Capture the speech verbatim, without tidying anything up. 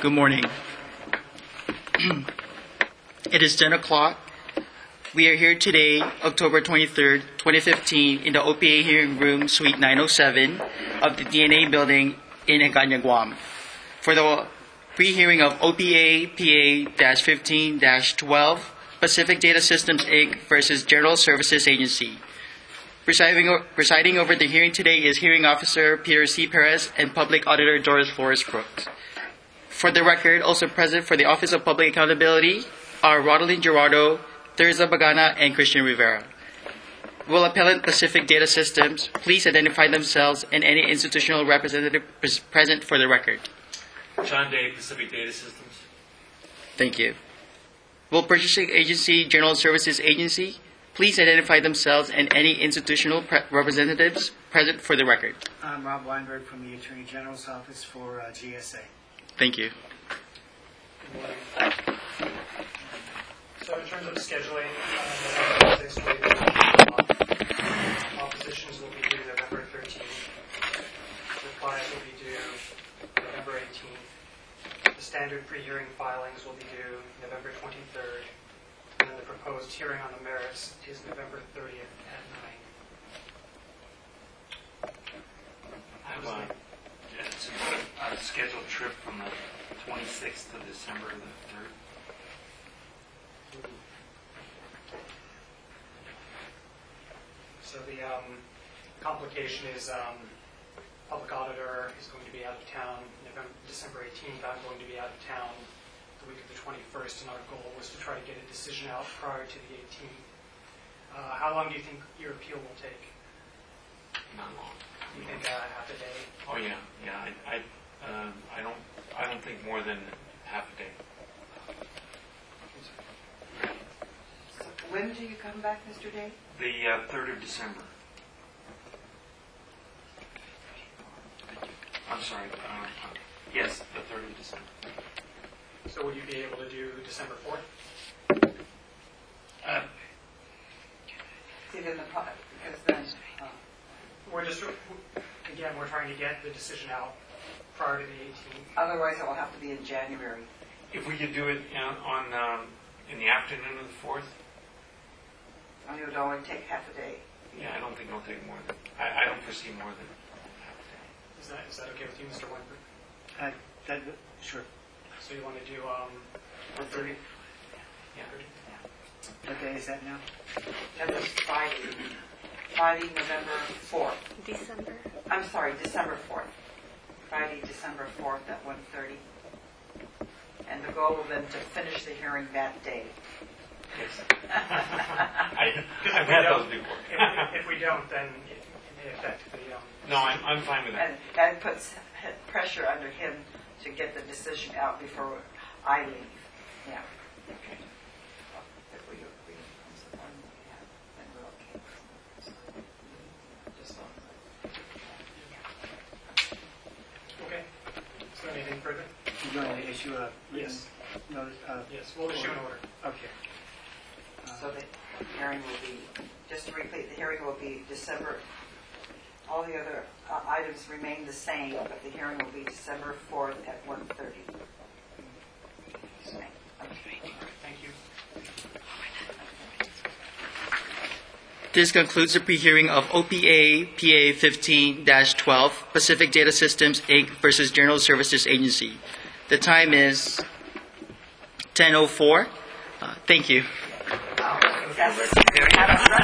Good morning. It is ten o'clock. We are here today, October twenty-third, twenty fifteen, in the O P A hearing room, suite nine oh seven of the D N A building in Hagåtña, Guam, for the pre-hearing of O P A P A fifteen dash twelve, Pacific Data Systems, Incorporated versus General Services Agency. Presiding, presiding over the hearing today is Hearing Officer Peter C. Perez and Public Auditor Doris Flores Brooks. For the record, also present for the Office of Public Accountability are Rodelyn Gerardo, Teresa Bagana, and Christian Rivera. Will Appellant Pacific Data Systems please identify themselves and any institutional representative present for the record? John Day, Pacific Data Systems. Thank you. Will Purchasing Agency, General Services Agency please identify themselves and any institutional pre- representatives present for the record? I'm Rob Weinberg from the Attorney General's Office for uh, G S A. Thank you. So in terms of scheduling, uh, six oppositions will be due November thirteenth. Replies will be due November eighteenth. The standard pre-hearing filings will be due November twenty-third. And then the proposed hearing on the merits is November thirtieth at nine. I have a, it's a, a scheduled trip from the twenty-sixth of December to the third. So the um, complication is um, public auditor is going to be out of town November, December eighteenth. I'm going to be out of town the week of the twenty-first, and our goal was to try to get a decision out prior to the eighteenth. Uh, how long do you think your appeal will take? Not long. You think uh, half a day? Oh yeah, yeah. I, I, um, I don't, I don't think more than half a day. So when do you come back, Mister Day? The uh, third of December. I'm sorry. Uh, uh, yes, the third of December. So would you be able to do December fourth? Uh, See, then the pro- because then uh, We're just, again, we're trying to get the decision out prior to the eighteenth. otherwise it will have to be in January. if we could do it on, on um, in the afternoon of the fourth. And it would only take half a day. Yeah, I don't think it'll take more than. I, I don't foresee more than half a day. Is that is that okay with you, Mister Weinberg? Uh, that, sure. So you want to do um, The thirty. Yeah. What day is that now? That was Friday. Friday, November fourth. December. I'm sorry, December fourth. Friday, December fourth at one thirty. And the goal will then to finish the hearing that day. Yes. I, Because I've if we had don't- those before. if, if we don't, then it, it may affect the. Um, No, I'm, I'm fine with that. And that puts pressure under him to get the decision out before I leave. Yeah. Okay. If we agree on the one we have, then we're okay. Just on. okay. So anything further? You're going to issue a written Yes. notice? Uh, Yes. We'll issue an order. Okay. Uh, So the hearing will be, just to repeat, the hearing will be December, all the other uh, items remain the same, but the hearing will be December fourth at one thirty. Thank you. This concludes the pre-hearing of O P A P A fifteen dash twelve, Pacific Data Systems, Incorporated versus General Services Agency. The time is ten oh four. Uh, thank you. Yes.